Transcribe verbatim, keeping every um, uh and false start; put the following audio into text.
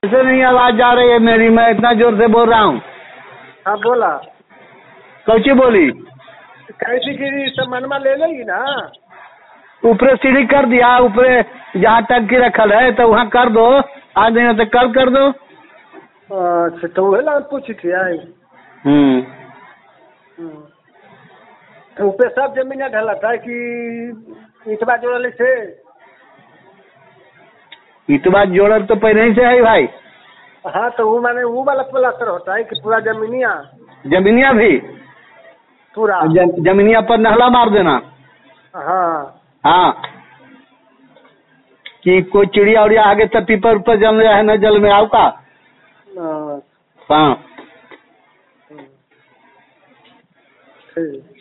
कैसे नहीं आवाज जा रही है मेरी? मैं इतना जोर से बोल रहा हूँ। हाँ बोला। कौची बोली? कैसी गिरी सामानमा ले लेगी ना। ऊपर सीढ़ी कर दिया, ऊपर जहाँ टंकी रखल है तो वहाँ कर दो, आज नहीं तो कल कर दो। अच्छा तो वही ला पूछी थी आई। हम्म तो ऊपर सब जमीन ढला था कि इतबा जोड़ले से? इतबा जोड़ल तो पहले ही से है भाई। हाँ तो वो माने वो वाला प्लास्टर होता है कि पूरा जमीनिया? जमीनिया भी पूरा ज, जमीनिया पर नहला मार देना। हाँ हाँ कि कोई चिड़िया उड़िया आगे तक पीपर ऊपर जल रहा है न जल में आओ का। हाँ हाँ ठीक।